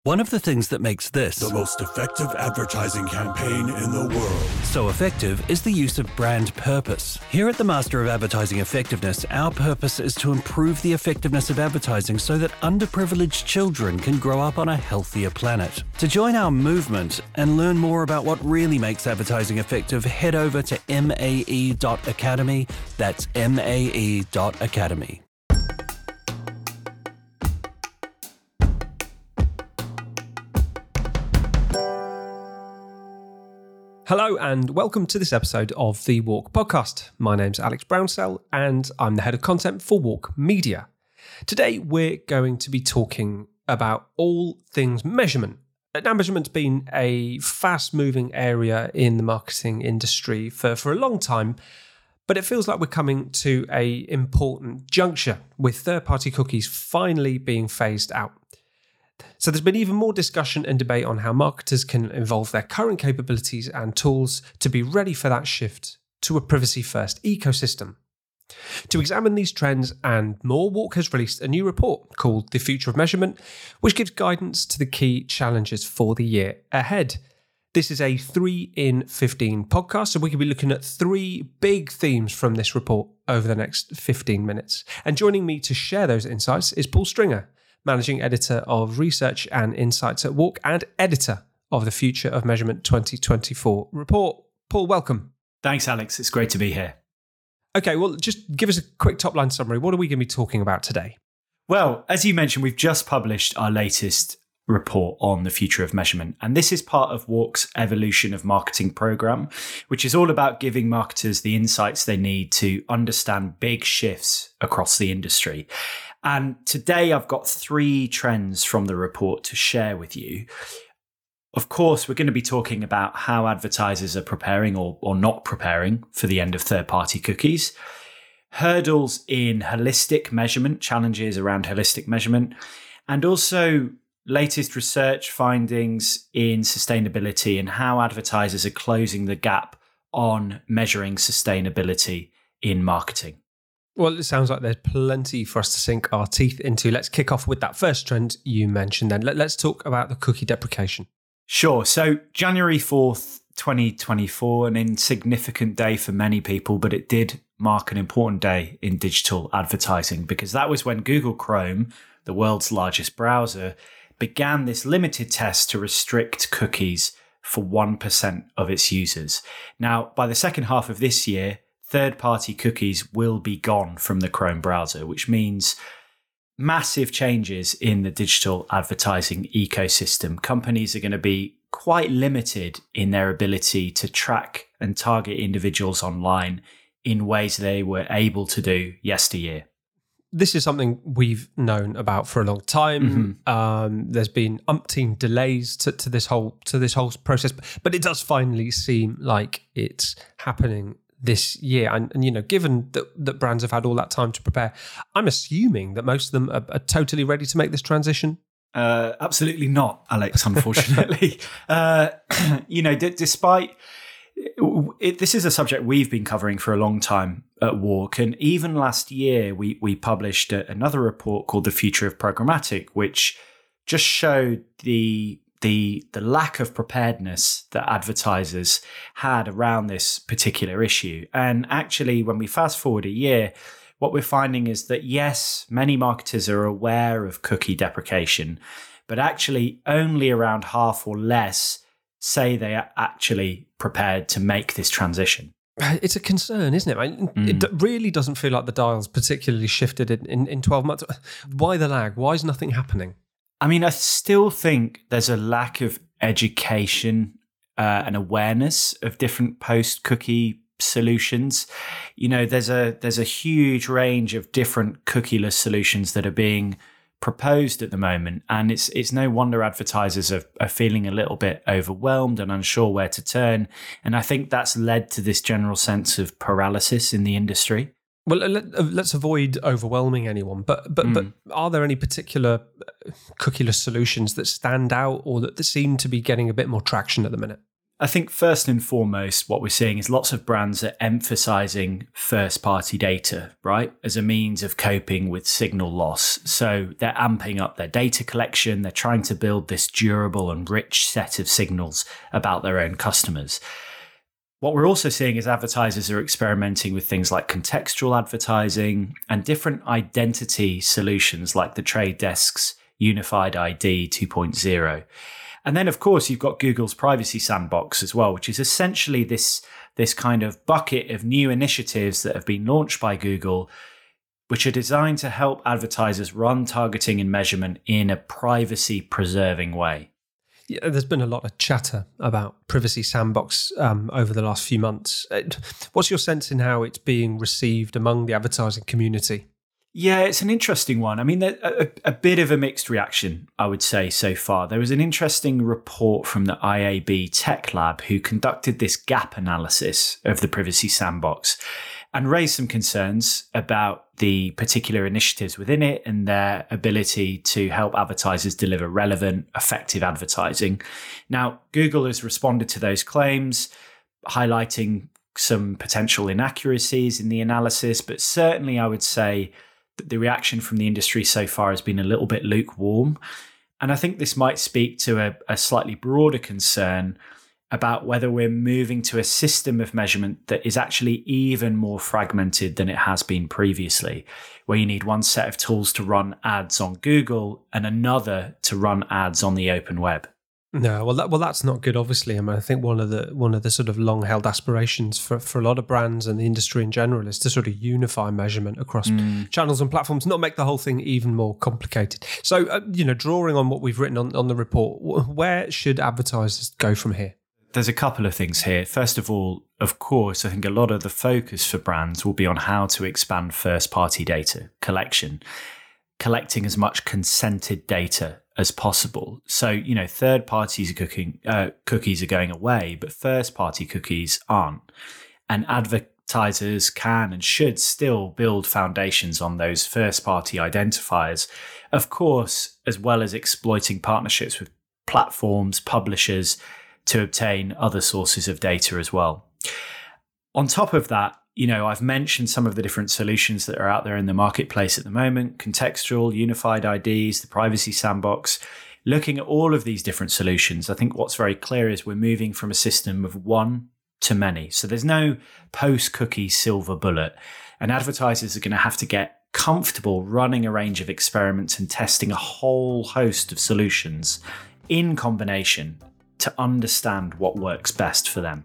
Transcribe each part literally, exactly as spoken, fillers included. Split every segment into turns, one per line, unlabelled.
One of the things that makes this
the most effective advertising campaign in the world
so effective is the use of brand purpose. Here at the Master of Advertising Effectiveness, our purpose is to improve the effectiveness of advertising so that underprivileged children can grow up on a healthier planet. To join our movement and learn more about what really makes advertising effective, head over to M A E dot academy. That's M A E dot academy.
Hello and welcome to this episode of the WARC podcast. My name's Alex Brownsell and I'm the head of content for WARC Media. Today we're going to be talking about all things measurement. Now, measurement's been a fast-moving area in the marketing industry for, for a long time, but it feels like we're coming to an important juncture with third-party cookies finally being phased out. So there's been even more discussion and debate on how marketers can evolve their current capabilities and tools to be ready for that shift to a privacy-first ecosystem. To examine these trends and more, WARC has released a new report called The Future of Measurement, which gives guidance to the key challenges for the year ahead. This is a three in fifteen podcast, so we can be looking at three big themes from this report over the next fifteen minutes. And joining me to share those insights is Paul Stringer, Managing Editor of Research and Insights at WARC and Editor of the Future of Measurement twenty twenty-four report. Paul, welcome.
Thanks, Alex. It's great to be here.
Okay, well, just give us a quick top-line summary. What are we going to be talking about today?
Well, as you mentioned, we've just published our latest report on the future of measurement. And this is part of WARC's Evolution of Marketing program, which is all about giving marketers the insights they need to understand big shifts across the industry. And today I've got three trends from the report to share with you. Of course, we're going to be talking about how advertisers are preparing or, or not preparing for the end of third-party cookies, hurdles in holistic measurement, challenges around holistic measurement, and also latest research findings in sustainability and how advertisers are closing the gap on measuring sustainability in marketing.
Well, it sounds like there's plenty for us to sink our teeth into. Let's kick off with that first trend you mentioned then. Let, let's talk about the cookie deprecation.
Sure. So January fourth, twenty twenty-four, an insignificant day for many people, but it did mark an important day in digital advertising because that was when Google Chrome, the world's largest browser, began this limited test to restrict cookies for one percent of its users. Now, by the second half of this year, third-party cookies will be gone from the Chrome browser, which means massive changes in the digital advertising ecosystem. Companies are going to be quite limited in their ability to track and target individuals online in ways they were able to do yesteryear.
This is something we've known about for a long time. Mm-hmm. Um, there's been umpteen delays to, to this whole to this whole process, but it does finally seem like it's happening this year. And, and you know, given that, that brands have had all that time to prepare, I'm assuming that most of them are, are totally ready to make this transition.
Uh, absolutely not, Alex, unfortunately. uh, you know, d- despite... It, this is a subject we've been covering for a long time at WARC, and even last year we we published a, another report called The Future of Programmatic, which just showed the the the lack of preparedness that advertisers had around this particular issue. And actually, when we fast forward a year, what we're finding is that yes, many marketers are aware of cookie deprecation, but actually only around half or less say they are actually prepared to make this transition.
It's a concern, isn't it? I mean,
Mm.
It really doesn't feel like the dial's particularly shifted in, in, in twelve months. Why the lag? Why is nothing happening?
I mean, I still think there's a lack of education uh, and awareness of different post-cookie solutions. You know, there's a there's a huge range of different cookieless solutions that are being proposed at the moment, and it's it's no wonder advertisers are, are feeling a little bit overwhelmed and unsure where to turn. And I think that's led to this general sense of paralysis in the industry.
Well, let, let's avoid overwhelming anyone, but but mm. but are there any particular cookieless solutions that stand out or that, that seem to be getting a bit more traction at the minute?
I think first and foremost, what we're seeing is lots of brands are emphasizing first-party data, right, as a means of coping with signal loss. So they're amping up their data collection. They're trying to build this durable and rich set of signals about their own customers. What we're also seeing is advertisers are experimenting with things like contextual advertising and different identity solutions like the Trade Desk's Unified I D two point oh. And then, of course, you've got Google's Privacy Sandbox as well, which is essentially this, this kind of bucket of new initiatives that have been launched by Google, which are designed to help advertisers run targeting and measurement in a privacy-preserving way.
Yeah, there's been a lot of chatter about Privacy Sandbox um, over the last few months. What's your sense in how it's being received among the advertising community?
Yeah, it's an interesting one. I mean, a, a, a bit of a mixed reaction, I would say, so far. There was an interesting report from the I A B Tech Lab who conducted this gap analysis of the Privacy Sandbox and raised some concerns about the particular initiatives within it and their ability to help advertisers deliver relevant, effective advertising. Now, Google has responded to those claims, highlighting some potential inaccuracies in the analysis, but certainly I would say the reaction from the industry so far has been a little bit lukewarm. And I think this might speak to a, a slightly broader concern about whether we're moving to a system of measurement that is actually even more fragmented than it has been previously, where you need one set of tools to run ads on Google and another to run ads on the open web.
No, well, that, well, that's not good. Obviously, I mean, I think one of the one of the sort of long-held aspirations for, for a lot of brands and the industry in general is to sort of unify measurement across mm. channels and platforms, not make the whole thing even more complicated. So, uh, you know, drawing on what we've written on, on the report, where should advertisers go from here?
There's a couple of things here. First of all, of course, I think a lot of the focus for brands will be on how to expand first-party data collection, collecting as much consented data as possible. So, you know, third parties are cooking, uh, cookies are going away, but first party cookies aren't. And advertisers can and should still build foundations on those first party identifiers, of course, as well as exploiting partnerships with platforms, publishers to obtain other sources of data as well. On top of that, you know, I've mentioned some of the different solutions that are out there in the marketplace at the moment, contextual, unified I Ds, the Privacy Sandbox. Looking at all of these different solutions, I think what's very clear is we're moving from a system of one to many. So there's no post-cookie silver bullet, and advertisers are going to have to get comfortable running a range of experiments and testing a whole host of solutions in combination to understand what works best for them.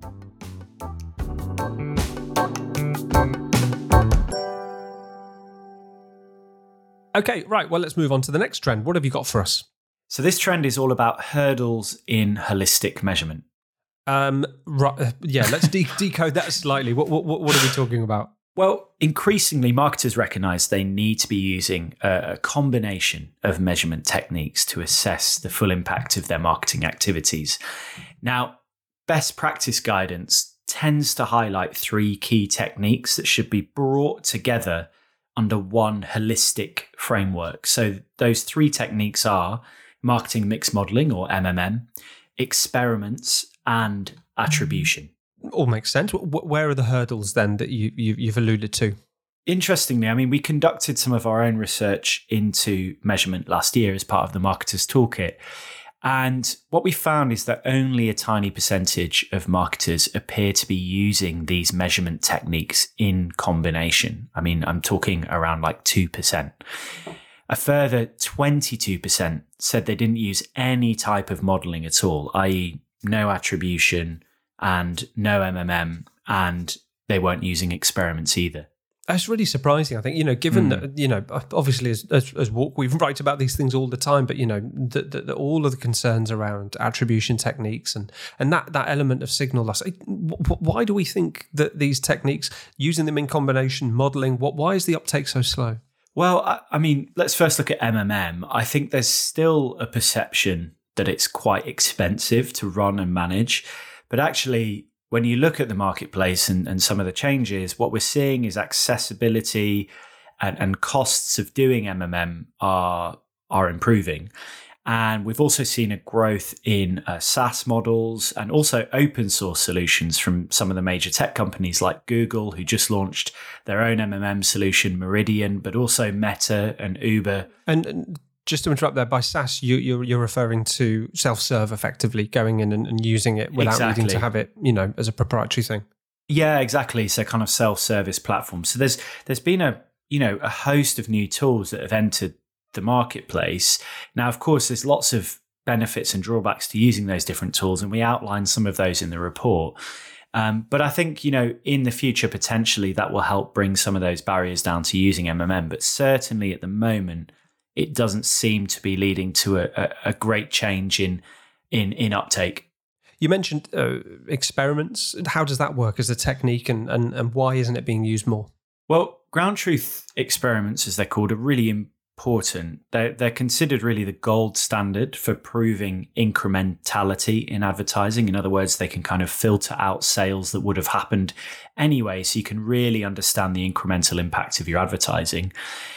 Okay, right. Well, let's move on to the next trend. What have you got for us?
So this trend is all about hurdles in holistic measurement.
Um, right, yeah, let's de- decode that slightly. What, what, what are we talking about?
Well, increasingly, marketers recognize they need to be using a, a combination of measurement techniques to assess the full impact of their marketing activities. Now, best practice guidance tends to highlight three key techniques that should be brought together under one holistic framework. So those three techniques are marketing mix modeling, or M M M, experiments, and attribution.
All makes sense. Where are the hurdles then that you, you, you've alluded to?
Interestingly, I mean, we conducted some of our own research into measurement last year as part of the Marketers Toolkit. And what we found is that only a tiny percentage of marketers appear to be using these measurement techniques in combination. I mean, I'm talking around like two percent. A further twenty-two percent said they didn't use any type of modeling at all, that is no attribution and no M M M, and they weren't using experiments either.
That's really surprising, I think, you know, given mm. that, you know, obviously as, as, as Walk, we write about these things all the time, but, you know, the, the, the, all of the concerns around attribution techniques and, and that, that element of signal loss. Why do we think that these techniques, using them in combination, modelling, what, why is the uptake so slow?
Well, I, I mean, let's first look at M M M. I think there's still a perception that it's quite expensive to run and manage, but actually, when you look at the marketplace and, and some of the changes, what we're seeing is accessibility and, and costs of doing M M M are, are improving. And we've also seen a growth in uh, SaaS models and also open source solutions from some of the major tech companies like Google, who just launched their own M M M solution, Meridian, but also Meta and Uber.
And, and just to interrupt there, by SaaS, you, you're, you're referring to self-serve, effectively going in and, and using it without
exactly.
needing to have it, you know, as a proprietary thing.
Yeah, exactly. So kind of self-service platforms. So there's there's been a you know a host of new tools that have entered the marketplace. Now, of course, there's lots of benefits and drawbacks to using those different tools, and we outline some of those in the report. Um, but I think, you know, in the future, potentially that will help bring some of those barriers down to using M M M. But certainly at the moment, it doesn't seem to be leading to a, a, a great change in in in uptake.
You mentioned uh, experiments. How does that work as a technique, and, and, and why isn't it being used more?
Well, ground truth experiments, as they're called, are really important. They're, they're considered really the gold standard for proving incrementality in advertising. In other words, they can kind of filter out sales that would have happened anyway, so you can really understand the incremental impact of your advertising.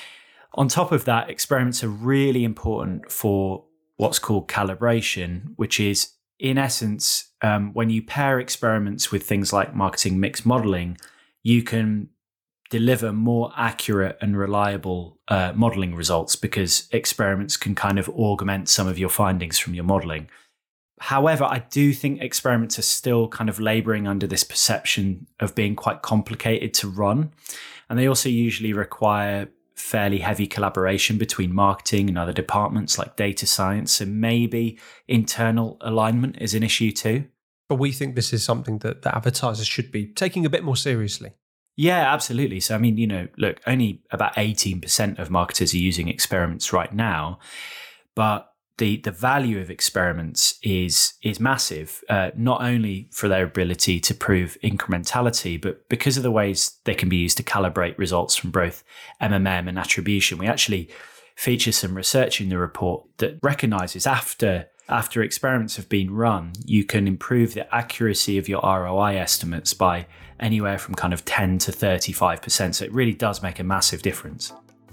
On top of that, experiments are really important for what's called calibration, which is, in essence, um, when you pair experiments with things like marketing mix modeling, you can deliver more accurate and reliable uh, modeling results because experiments can kind of augment some of your findings from your modeling. However, I do think experiments are still kind of laboring under this perception of being quite complicated to run. And they also usually require fairly heavy collaboration between marketing and other departments like data science, and maybe internal alignment is an issue too.
But we think this is something that the advertisers should be taking a bit more seriously.
Yeah, absolutely. So, I mean, you know, look, only about eighteen percent of marketers are using experiments right now, but the the value of experiments is is massive, uh, not only for their ability to prove incrementality, but because of the ways they can be used to calibrate results from both M M M and attribution. We actually feature some research in the report that recognizes after after experiments have been run, you can improve the accuracy of your R O I estimates by anywhere from kind of ten to thirty-five percent. So it really does make a massive difference.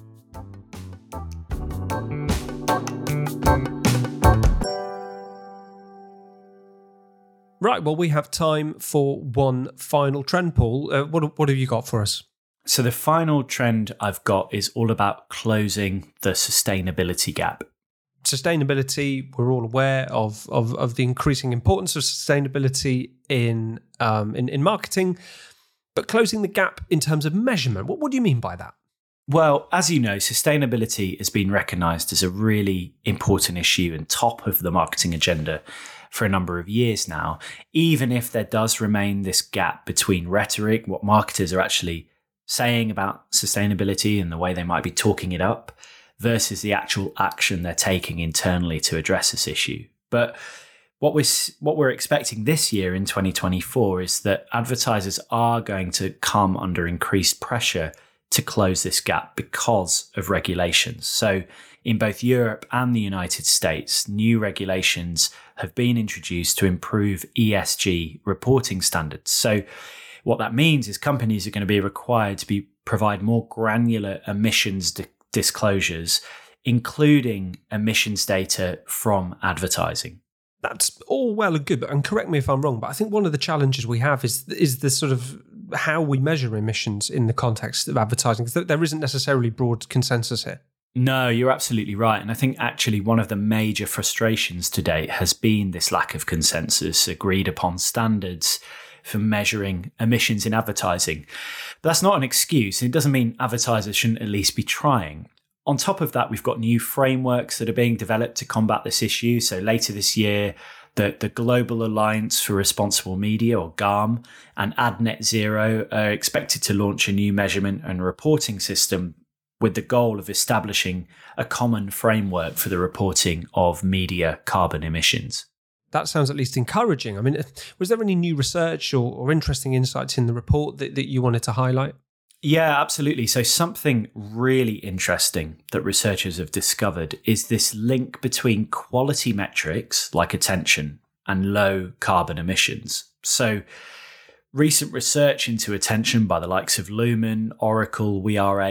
Right, well, we have time for one final trend, Paul. Uh, what, what have you got for us?
So the final trend I've got is all about closing the sustainability gap.
Sustainability, we're all aware of of, of the increasing importance of sustainability in, um, in in marketing, but closing the gap in terms of measurement, what, what do you mean by that?
Well, as you know, sustainability has been recognised as a really important issue and top of the marketing agenda for a number of years now, even if there does remain this gap between rhetoric, what marketers are actually saying about sustainability and the way they might be talking it up, versus the actual action they're taking internally to address this issue. But what we're, what we're expecting this year in twenty twenty-four is that advertisers are going to come under increased pressure to close this gap because of regulations. So in both Europe and the United States, new regulations have been introduced to improve E S G reporting standards. So what that means is companies are going to be required to be provide more granular emissions di- disclosures, including emissions data from advertising.
That's all well and good, but, and correct me if I'm wrong, but I think one of the challenges we have is is the sort of how we measure emissions in the context of advertising, because there isn't necessarily broad consensus here.
No, you're absolutely right. And I think actually one of the major frustrations to date has been this lack of consensus, agreed upon standards for measuring emissions in advertising. But that's not an excuse. It doesn't mean advertisers shouldn't at least be trying. On top of that, we've got new frameworks that are being developed to combat this issue. So later this year, the, the Global Alliance for Responsible Media, or GARM, and AdNet Zero are expected to launch a new measurement and reporting system with the goal of establishing a common framework for the reporting of media carbon emissions.
That sounds at least encouraging. I mean, was there any new research or, or interesting insights in the report that, that you wanted to highlight?
Yeah, absolutely. So something really interesting that researchers have discovered is this link between quality metrics like attention and low carbon emissions. So recent research into attention by the likes of Lumen, Oracle, We Are eight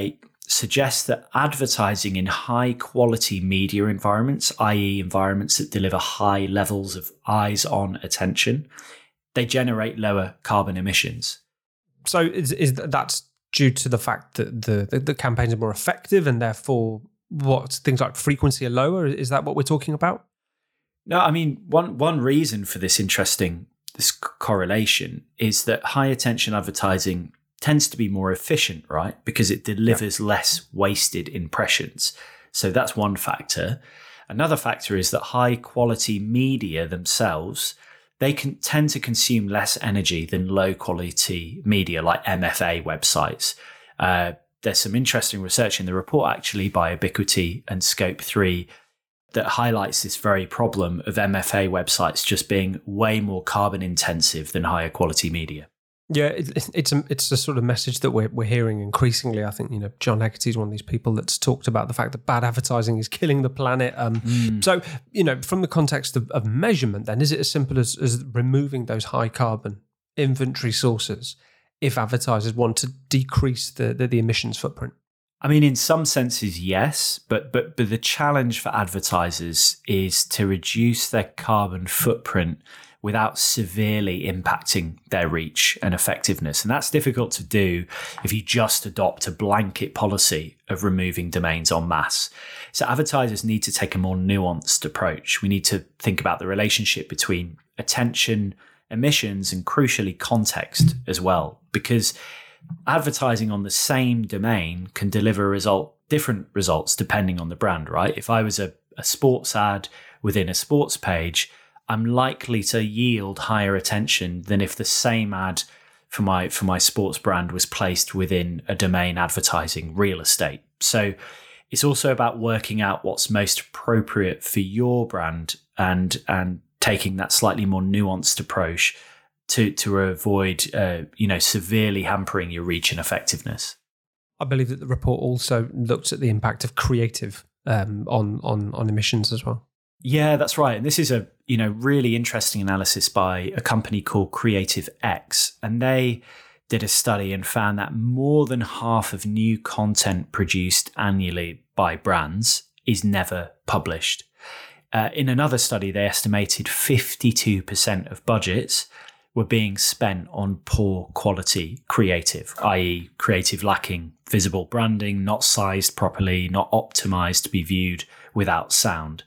suggests that advertising in high quality media environments, that is environments that deliver high levels of eyes on attention, they generate lower carbon emissions.
So is, is that's due to the fact that the, the, the campaigns are more effective and therefore what things like frequency are lower? Is that what we're talking about?
No, I mean, one one reason for this interesting this correlation is that high attention advertising tends to be more efficient, right? Because it delivers yeah. less wasted impressions. So that's one factor. Another factor is that high quality media themselves, they can tend to consume less energy than low quality media like M F A websites. Uh, there's some interesting research in the report actually by Ubiquity and Scope three that highlights this very problem of M F A websites just being way more carbon intensive than higher quality media.
Yeah, it, it's a it's a sort of message that we're we're hearing increasingly. I think, you know, John Hegarty is one of these people that's talked about the fact that bad advertising is killing the planet. Um, mm. So, you know, from the context of, of measurement, then is it as simple as, as removing those high carbon inventory sources if advertisers want to decrease the the, the emissions footprint?
I mean, in some senses, yes, but but but the challenge for advertisers is to reduce their carbon footprint without severely impacting their reach and effectiveness. And that's difficult to do if you just adopt a blanket policy of removing domains en masse. So advertisers need to take a more nuanced approach. We need to think about the relationship between attention, emissions, and crucially context as well, because advertising on the same domain can deliver a result, different results depending on the brand, right? If I was a, a sports ad within a sports page, I'm likely to yield higher attention than if the same ad for my for my sports brand was placed within a domain advertising real estate. So it's also about working out what's most appropriate for your brand and and taking that slightly more nuanced approach to to avoid uh, you know severely hampering your reach and effectiveness.
I believe that the report also looked at the impact of creative um, on on on emissions as well.
Yeah, that's right. And this is a you know really interesting analysis by a company called Creative X, and they did a study and found that more than half of new content produced annually by brands is never published. Uh, in another study, they estimated fifty-two percent of budgets were being spent on poor quality creative, that is creative lacking visible branding, not sized properly, not optimized to be viewed without sound.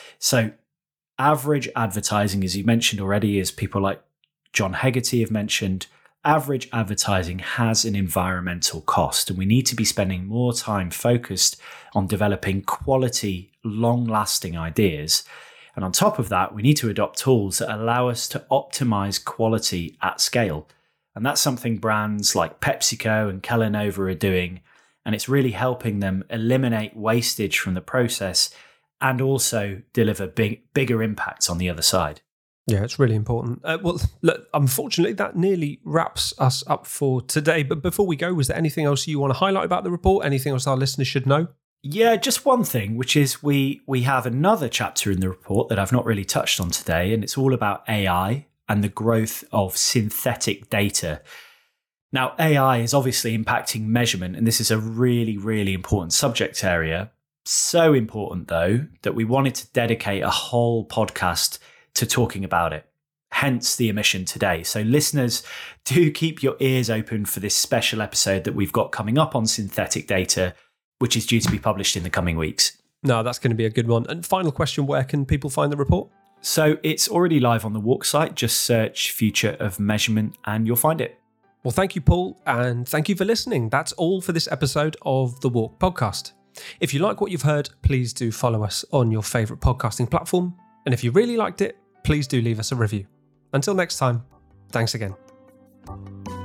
So average advertising, as you mentioned already, as people like John Hegarty have mentioned, average advertising has an environmental cost, and we need to be spending more time focused on developing quality, long-lasting ideas. And on top of that, we need to adopt tools that allow us to optimize quality at scale. And that's something brands like PepsiCo and Kellanova are doing, and it's really helping them eliminate wastage from the process and also deliver big, bigger impacts on the other side.
Yeah, it's really important. Uh, well, look, unfortunately, that nearly wraps us up for today. But before we go, was there anything else you want to highlight about the report? Anything else our listeners should know?
Yeah, just one thing, which is we we have another chapter in the report that I've not really touched on today, and it's all about A I and the growth of synthetic data. Now, A I is obviously impacting measurement, and this is a really, really important subject area. So important, though, that we wanted to dedicate a whole podcast to talking about it, hence the omission today. So listeners, do keep your ears open for this special episode that we've got coming up on synthetic data, which is due to be published in the coming weeks.
No, that's going to be a good one. And final question, where can people find the report?
So it's already live on the Walk site. Just search Future of Measurement and you'll find it.
Well, thank you, Paul, and thank you for listening. That's all for this episode of the Walk podcast. If you like what you've heard, please do follow us on your favourite podcasting platform. And if you really liked it, please do leave us a review. Until next time, thanks again.